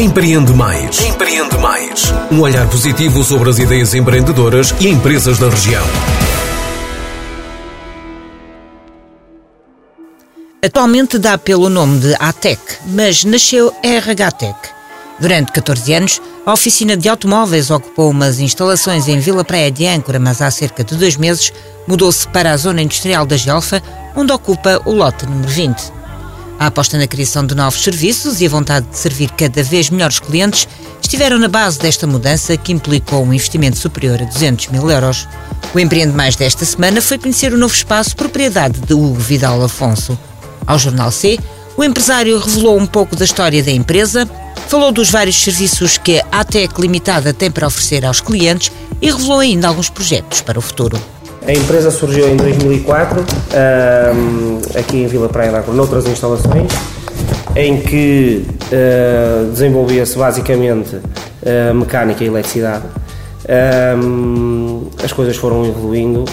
Empreende Mais. Empreende Mais. Um olhar positivo sobre as ideias empreendedoras e empresas da região. Atualmente dá pelo nome de ATEC, mas nasceu RHTEC. Durante 14 anos, a oficina de automóveis ocupou umas instalações em Vila Praia de Âncora, mas há cerca de 2 meses mudou-se para a zona industrial da Gelfa, onde ocupa o lote número 20. A aposta na criação de novos serviços e a vontade de servir cada vez melhores clientes estiveram na base desta mudança, que implicou um investimento superior a 200 mil euros. O Empreende Mais desta semana foi conhecer o novo espaço, propriedade de Hugo Vidal Afonso. Ao Jornal C, o empresário revelou um pouco da história da empresa, falou dos vários serviços que a ATEC Limitada tem para oferecer aos clientes e revelou ainda alguns projetos para o futuro. A empresa surgiu em 2004, aqui em Vila Praia de Âncora, noutras instalações, em que desenvolvia-se basicamente mecânica e eletricidade. As coisas foram evoluindo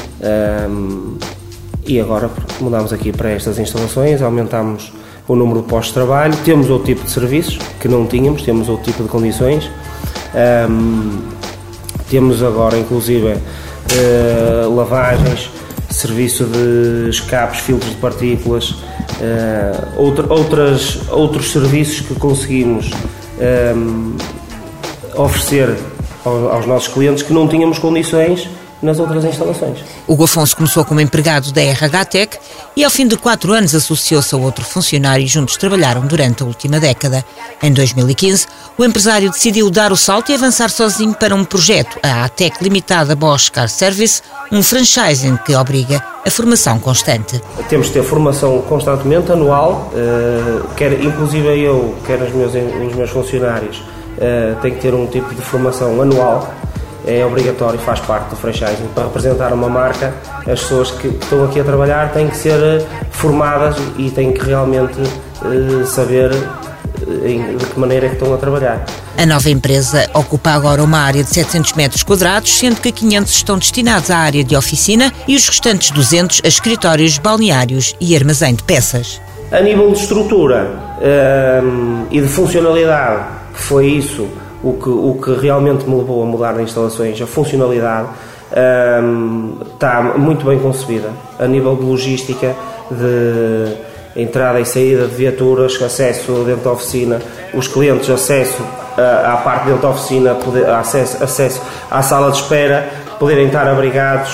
e agora mudámos aqui para estas instalações, aumentámos o número de postos de trabalho, temos outro tipo de serviços que não tínhamos, temos outro tipo de condições, temos agora inclusive lavagens, serviço de escapes, filtros de partículas, outros serviços que conseguimos oferecer aos nossos clientes que não tínhamos condições nas outras instalações. Hugo Afonso começou como empregado da RHTEC e ao fim de 4 anos associou-se a outro funcionário e juntos trabalharam durante a última década. Em 2015, o empresário decidiu dar o salto e avançar sozinho para um projeto, a ATEC Limitada Bosch Car Service, um franchising que obriga a formação constante. Temos de ter formação constantemente, anual, inclusive eu, quer os meus funcionários, tem que ter um tipo de formação anual. É obrigatório, faz parte do franchising. Para representar uma marca, as pessoas que estão aqui a trabalhar têm que ser formadas e têm que realmente saber de que maneira é que estão a trabalhar. A nova empresa ocupa agora uma área de 700 metros quadrados, sendo que 500 estão destinados à área de oficina e os restantes 200 a escritórios, balneários e armazém de peças. A nível de estrutura e de funcionalidade, que foi isso o que realmente me levou a mudar de instalações, a funcionalidade está muito bem concebida, a nível de logística, de entrada e saída de viaturas, acesso dentro da oficina, os clientes acesso à parte dentro da oficina, acesso à sala de espera, poderem estar abrigados.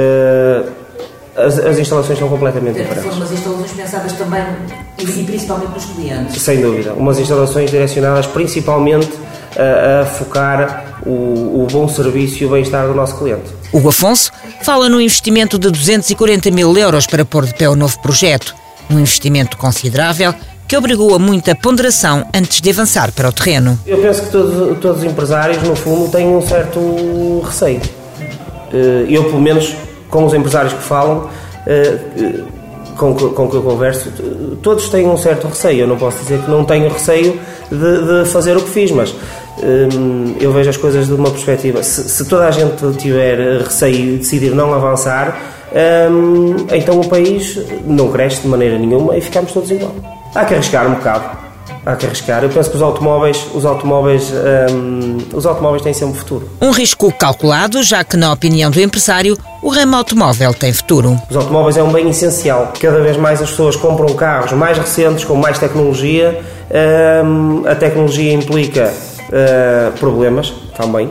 As instalações são completamente diferentes. Foram umas instalações pensadas também e principalmente nos clientes. Sem dúvida, umas instalações direcionadas principalmente a focar o bom serviço e o bem-estar do nosso cliente. Hugo Afonso fala num investimento de 240 mil euros para pôr de pé o novo projeto. Um investimento considerável que obrigou a muita ponderação antes de avançar para o terreno. Eu penso que todos os empresários, no fundo, têm um certo receio. Eu, pelo menos, com os empresários que falam, com que eu converso, todos têm um certo receio. Eu não posso dizer que não tenho receio de fazer o que fiz, mas eu vejo as coisas de uma perspectiva. Se toda a gente tiver receio e decidir não avançar, então o país não cresce de maneira nenhuma e ficamos todos igual. Há que arriscar um bocado. Há que arriscar. Eu penso que os automóveis têm sempre futuro. Um risco calculado, já que, na opinião do empresário, o ramo automóvel tem futuro. Os automóveis é um bem essencial. Cada vez mais as pessoas compram carros mais recentes, com mais tecnologia. A tecnologia implica problemas também.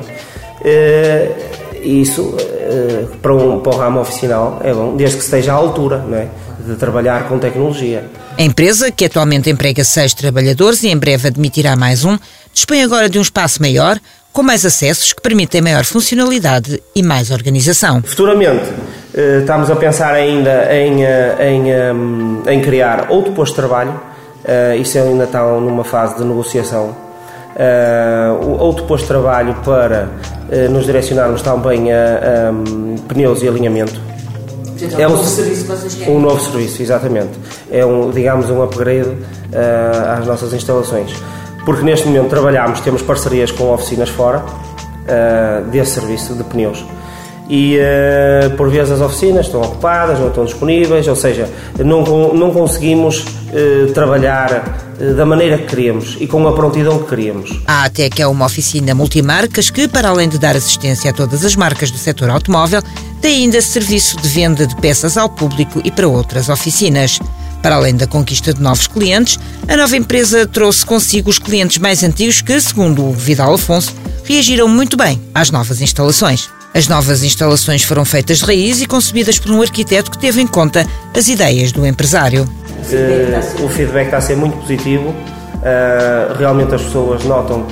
E isso, para o ramo oficinal, é bom, desde que esteja à altura, não é? De trabalhar com tecnologia. A empresa, que atualmente emprega 6 trabalhadores e em breve admitirá mais um, dispõe agora de um espaço maior, com mais acessos que permitem maior funcionalidade e mais organização. Futuramente, estamos a pensar ainda em criar outro posto de trabalho. Isso ainda está numa fase de negociação. Outro posto de trabalho para nos direcionarmos também a pneus e alinhamento. É um novo serviço que vocês querem? Um novo serviço, exatamente. É um upgrade às nossas instalações. Porque neste momento temos parcerias com oficinas fora desse serviço de pneus. e por vezes as oficinas estão ocupadas, não estão disponíveis, ou seja, não conseguimos trabalhar da maneira que queríamos e com a prontidão que queríamos. A ATEC é uma oficina multimarcas que, para além de dar assistência a todas as marcas do setor automóvel, tem ainda serviço de venda de peças ao público e para outras oficinas. Para além da conquista de novos clientes, a nova empresa trouxe consigo os clientes mais antigos que, segundo o Vidal Afonso, reagiram muito bem às novas instalações. As novas instalações foram feitas de raiz e concebidas por um arquiteto que teve em conta as ideias do empresário. O feedback está a ser muito positivo. Realmente as pessoas notam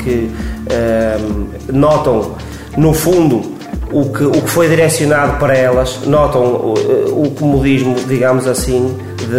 no fundo o que foi direcionado para elas, notam o comodismo, digamos assim,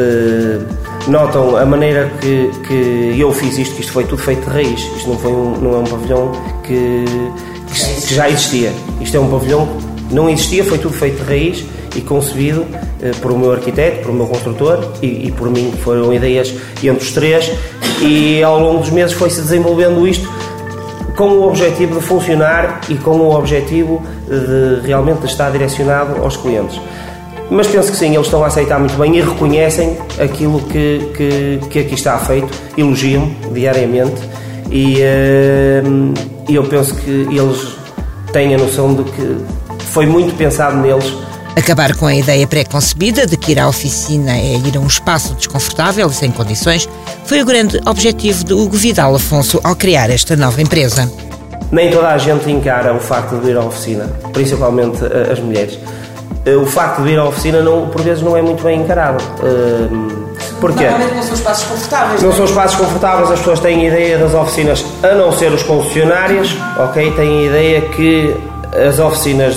notam a maneira que eu fiz isto, que isto foi tudo feito de raiz. Isto não é um pavilhão que já existia. Isto é um pavilhão que não existia, foi tudo feito de raiz e concebido por o meu arquiteto, por o meu construtor e por mim. Foram ideias entre os três e ao longo dos meses foi-se desenvolvendo isto com o objetivo de funcionar e com o objetivo de realmente estar direcionado aos clientes. Mas penso que sim, eles estão a aceitar muito bem e reconhecem aquilo que aqui está feito, elogiam-me diariamente e eu penso que eles têm a noção de que foi muito pensado neles. Acabar com a ideia pré-concebida de que ir à oficina é ir a um espaço desconfortável e sem condições foi o grande objetivo de Hugo Vidal Afonso ao criar esta nova empresa. Nem toda a gente encara o facto de ir à oficina, principalmente as mulheres. O facto de ir à oficina por vezes não é muito bem encarado. Porquê? Normalmente não são espaços confortáveis. Não são espaços confortáveis, as pessoas têm a ideia das oficinas, a não ser os concessionários, ok? Têm a ideia que as oficinas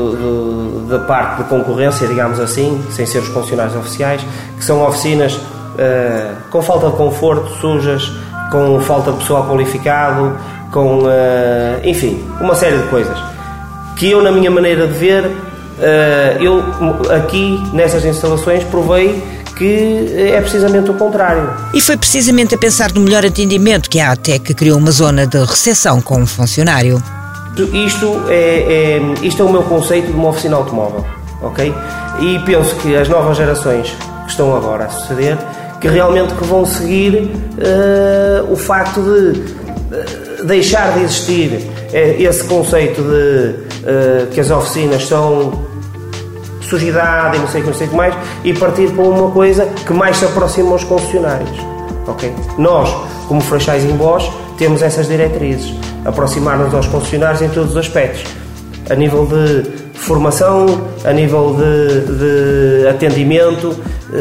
da parte de concorrência, digamos assim, sem ser os concessionários oficiais, que são oficinas com falta de conforto, sujas, com falta de pessoal qualificado, com, enfim, uma série de coisas. Que eu, na minha maneira de ver, eu aqui, nessas instalações, provei que é precisamente o contrário. E foi precisamente a pensar no melhor atendimento que a ATEC criou uma zona de recepção com um funcionário. Isto é o meu conceito de uma oficina automóvel, ok? E penso que as novas gerações que estão agora a suceder, que realmente vão seguir o facto de deixar de existir esse conceito de que as oficinas são sujidade e não sei o que mais, e partir para uma coisa que mais se aproxima aos concessionários, ok? Nós, como franchising Bosch, temos essas diretrizes, aproximar-nos aos concessionários em todos os aspectos, a nível de formação, a nível de atendimento,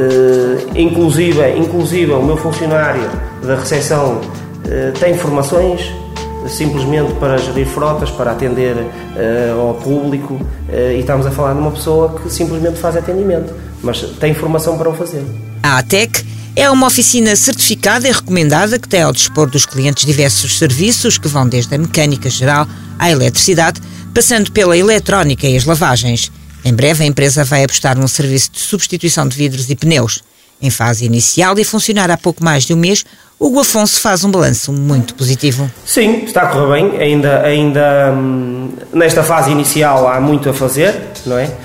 inclusive o meu funcionário da recepção tem formações simplesmente para gerir frotas, para atender ao público, e estamos a falar de uma pessoa que simplesmente faz atendimento, mas tem formação para o fazer. A ATEC é uma oficina certificada e recomendada que tem ao dispor dos clientes diversos serviços que vão desde a mecânica geral à eletricidade, passando pela eletrónica e as lavagens. Em breve a empresa vai apostar num serviço de substituição de vidros e pneus. Em fase inicial e a funcionar há pouco mais de um mês, Hugo Afonso faz um balanço muito positivo. Sim, está a correr bem. Ainda nesta fase inicial há muito a fazer, não é?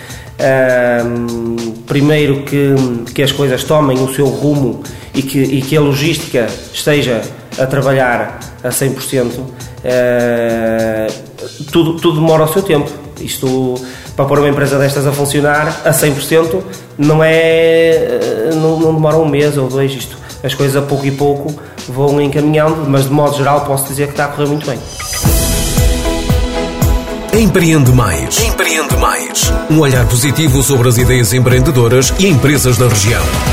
Primeiro que as coisas tomem o seu rumo e que a logística esteja a trabalhar a 100%. Tudo demora o seu tempo. Isto, para pôr uma empresa destas a funcionar a 100%, não demora um mês ou dois. As coisas a pouco e pouco vão encaminhando, mas de modo geral posso dizer que está a correr muito bem. Empreende Mais. Empreende Mais. Um olhar positivo sobre as ideias empreendedoras e empresas da região.